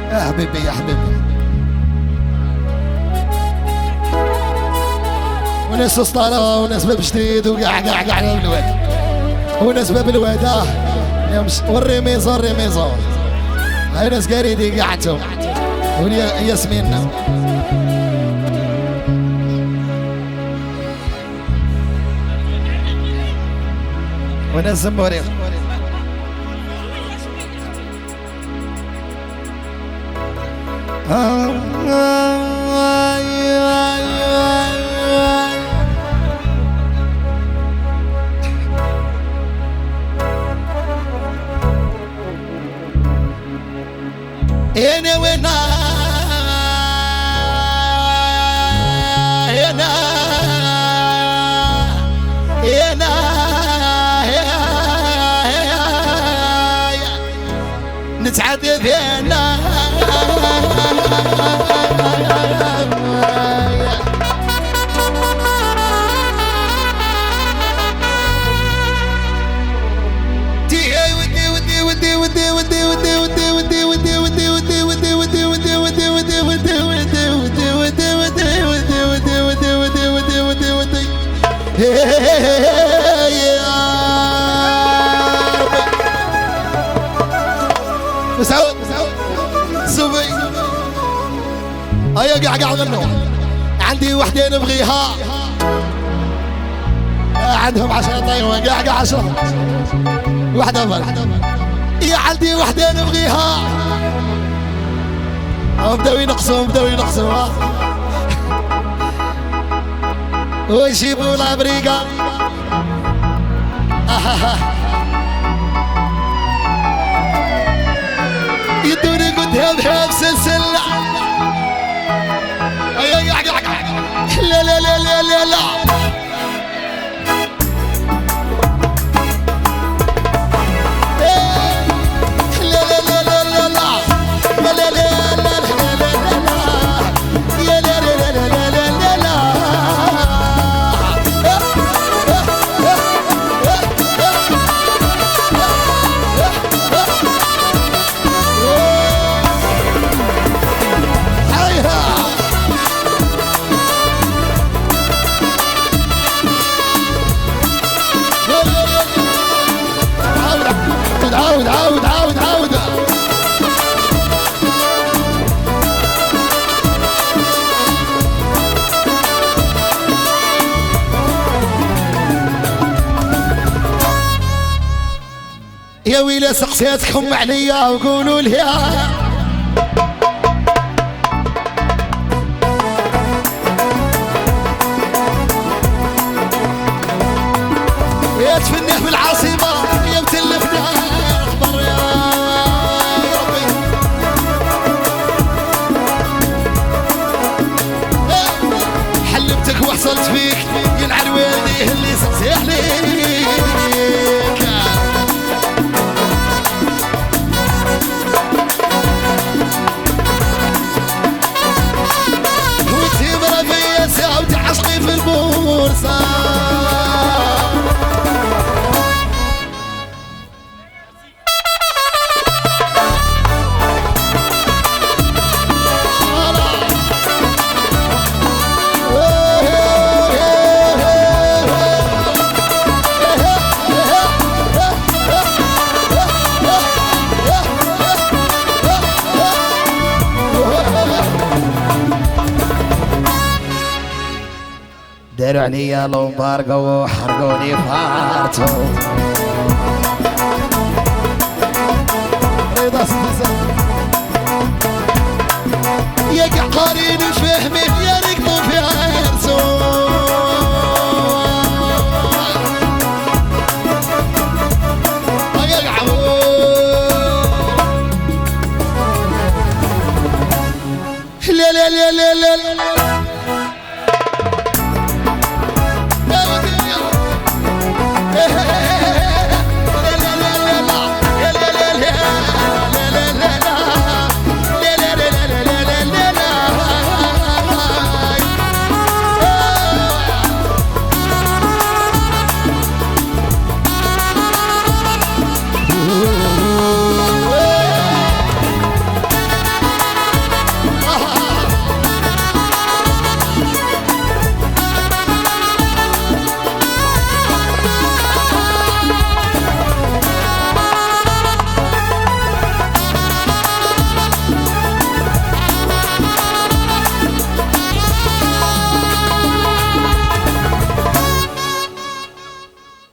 يا حبيبي يا حبيبي. وناس اسطاله وناس باب جديد وقاع بالواد وناس باب الواد والريميزه الريميزه هاي ناس قريدي قاعدتهم ياسمين وناس زموري انا وينا نتعدى فينا مسعود صوفي هيا قاع غنوا عندي وحدين نبغيها عندهم 10 طيوة قاع 10 وحدة فرق يا عندي وحدين نبغيها بداو ينقصوا ويجيبوا الامريكا يدوني قدام بحب سلسلة لا لا لا لا لا لا عاود يا ويلي سقسيتكم عليا وقولوا لي يا تفنيه بالعاصمة يا متلفنا اخبر يا ربي حلمتك وحصلت فيك يلعن والديه اللي سقسيه ليك وتمرة فيا ساعة وتعشقي في البورصة داروا عليا لومبارقو وحرقوني فارتو يا قعقارين فهمي يا ركضوا في عرسو يا لا لا لا لا لا